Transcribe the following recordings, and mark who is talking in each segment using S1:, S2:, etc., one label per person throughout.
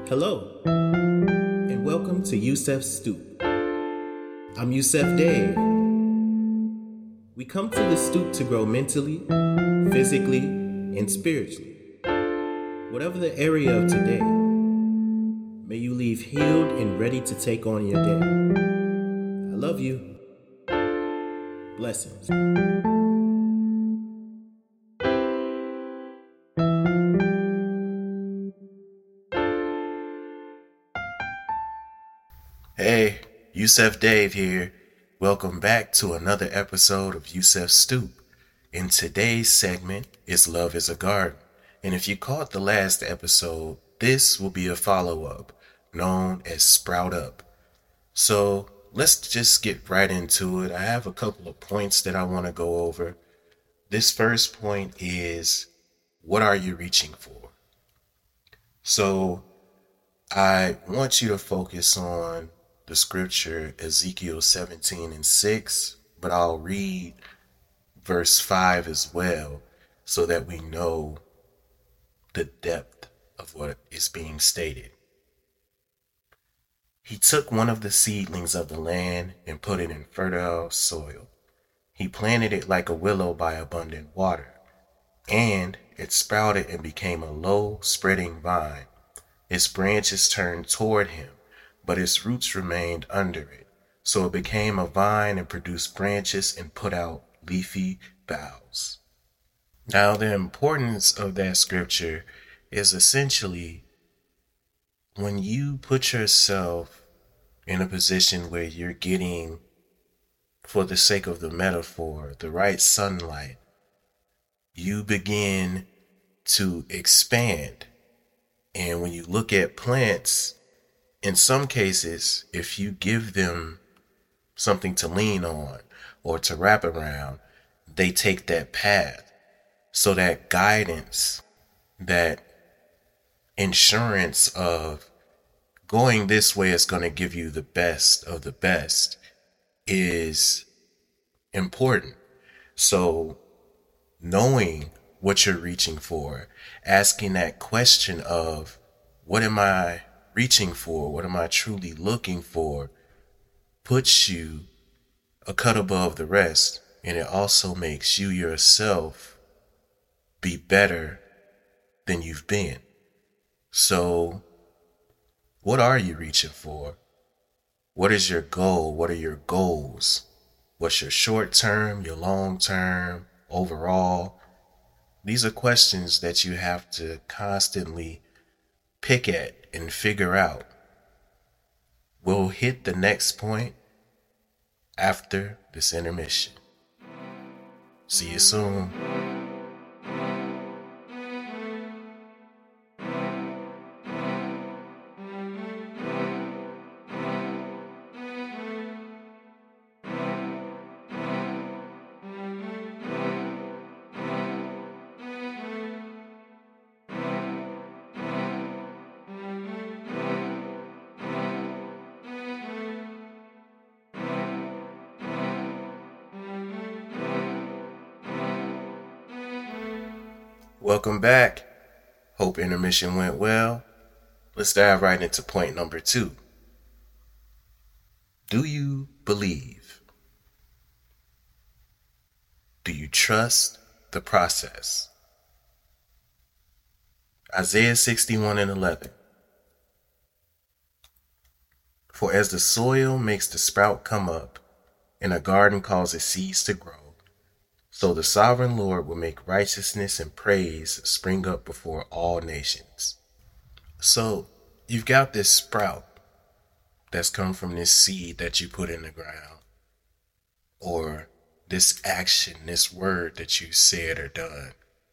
S1: Hello, and welcome to Yusef Stoop. I'm Yusef Dave. We come to the stoop to grow mentally, physically, and spiritually. Whatever the area of today, may you leave healed and ready to take on your day. I love you. Blessings.
S2: Hey, Yusef Dave here. Welcome back to another episode of Yusef Stoop. In today's segment is Love is a Garden. And if you caught the last episode, this will be a follow-up known as Sprout Up. So let's just get right into it. I have a couple of points that I want to go over. This first point is, what are you reaching for? So I want you to focus on the scripture Ezekiel 17:6, but I'll read verse 5 as well so that we know the depth of what is being stated. He took one of the seedlings of the land and put it in fertile soil. He planted it like a willow by abundant water, and it sprouted and became a low spreading vine. Its branches turned toward him, but its roots remained under it. So it became a vine and produced branches and put out leafy boughs. Now, the importance of that scripture is essentially when you put yourself in a position where you're getting, for the sake of the metaphor, the right sunlight, you begin to expand. And when you look at plants, in some cases, if you give them something to lean on or to wrap around, they take that path. So that guidance, that insurance of going this way is going to give you the best of the best is important. So knowing what you're reaching for, asking that question of, what am I reaching for? What am I truly looking for? Puts you a cut above the rest, and it also makes you yourself be better than you've been. So, what are you reaching for? What is your goal? What are your goals? What's your short term, your long term, overall? These are questions that you have to constantly pick at and figure out. We'll hit the next point after this intermission. See you soon. Welcome back. Hope intermission went well. Let's dive right into point number 2. Do you believe? Do you trust the process? Isaiah 61:11. For as the soil makes the sprout come up, and a garden causes seeds to grow, so the sovereign Lord will make righteousness and praise spring up before all nations. So you've got this sprout that's come from this seed that you put in the ground, or this action, this word that you said or done.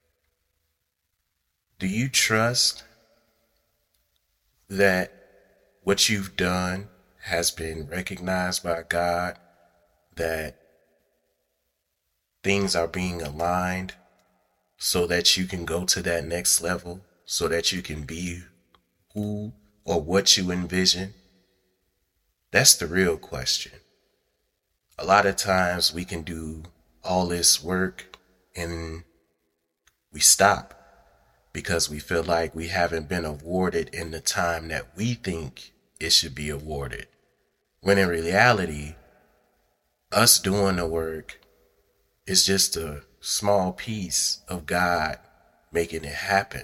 S2: Do you trust that what you've done has been recognized by God, that things are being aligned so that you can go to that next level, so that you can be who or what you envision? That's the real question. A lot of times we can do all this work and we stop because we feel like we haven't been awarded in the time that we think it should be awarded. When in reality, us doing the work is just a small piece of God making it happen.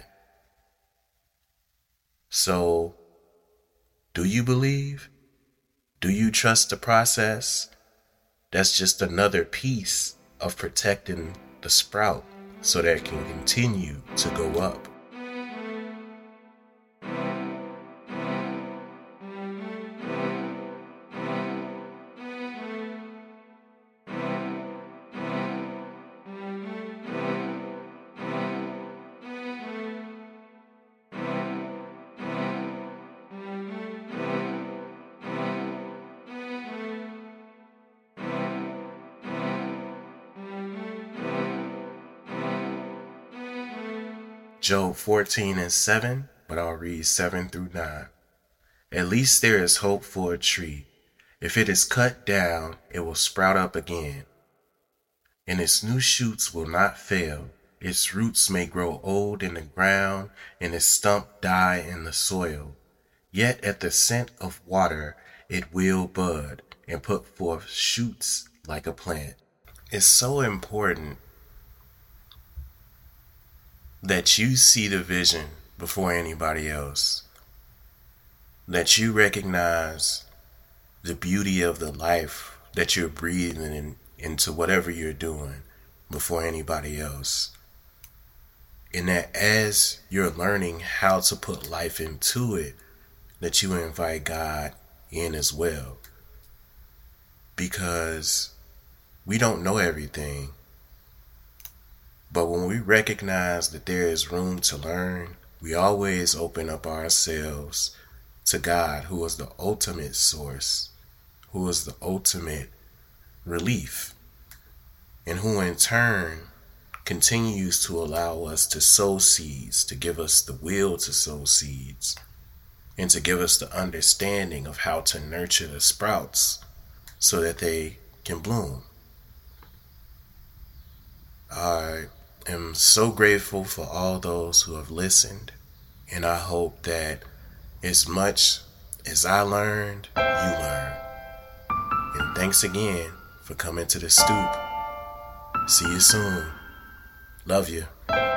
S2: So, do you believe? Do you trust the process? That's just another piece of protecting the sprout so that it can continue to go up. Job 14:7, but I'll read 7 through 9. At least there is hope for a tree. If it is cut down, it will sprout up again, and its new shoots will not fail. Its roots may grow old in the ground, and its stump die in the soil. Yet at the scent of water it will bud and put forth shoots like a plant. It's so important that you see the vision before anybody else, that you recognize the beauty of the life that you're breathing into whatever you're doing before anybody else. And that as you're learning how to put life into it, that you invite God in as well. Because we don't know everything. But when we recognize that there is room to learn, we always open up ourselves to God, who is the ultimate source, who is the ultimate relief, and who in turn continues to allow us to sow seeds, to give us the will to sow seeds, and to give us the understanding of how to nurture the sprouts so that they can bloom. I am so grateful for all those who have listened, and I hope that as much as I learned, you learn. And thanks again for coming to the stoop. See you soon. Love you.